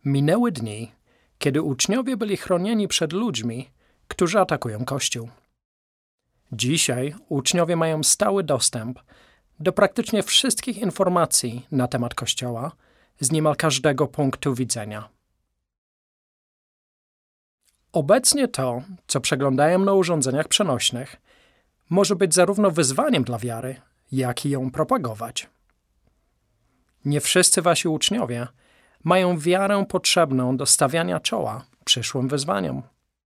Minęły dni, kiedy uczniowie byli chronieni przed ludźmi, którzy atakują Kościół. Dzisiaj uczniowie mają stały dostęp do praktycznie wszystkich informacji na temat Kościoła z niemal każdego punktu widzenia. Obecnie to, co przeglądają na urządzeniach przenośnych, może być zarówno wyzwaniem dla wiary, jak i ją propagować. Nie wszyscy wasi uczniowie mają wiarę potrzebną do stawiania czoła przyszłym wyzwaniom.